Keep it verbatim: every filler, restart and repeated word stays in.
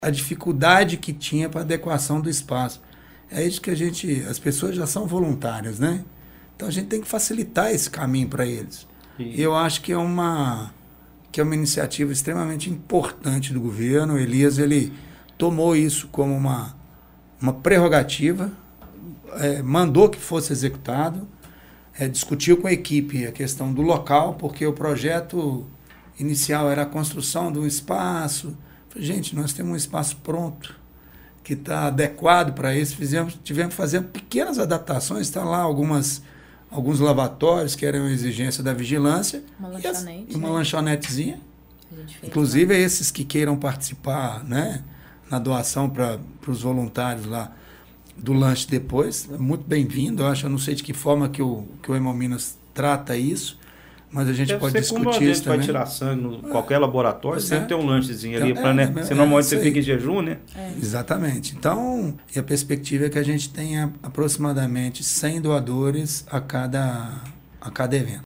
a dificuldade que tinha para adequação do espaço. É isso que a gente... As pessoas já são voluntárias, né? Então a gente tem que facilitar esse caminho para eles. E eu acho que é uma, que é uma iniciativa extremamente importante do governo. O Elias, ele tomou isso como uma, uma prerrogativa, é, mandou que fosse executado, é, discutiu com a equipe a questão do local, porque o projeto inicial era a construção de um espaço. Gente, nós temos um espaço pronto, que está adequado para isso. Fizemos, tivemos que fazer pequenas adaptações, está lá algumas, alguns lavatórios que eram exigência da vigilância. Uma lanchonete. E uma né? lanchonetezinha. A gente fez, Inclusive, né? esses que queiram participar, né, na doação para os voluntários lá do lanche depois, é muito bem-vindo. Eu acho, eu não sei de que forma que o, que o Hemominas trata isso, mas a gente Deve pode ser discutir como a isso gente também. vai tirar sangue em qualquer laboratório, Pois sempre é. tem um lanchezinho Então, ali, pra, é, né? é, Senão, é normalmente isso você aí. fica em jejum, né? É. Exatamente. Então, e a perspectiva é que a gente tenha aproximadamente cem doadores a cada, a cada evento.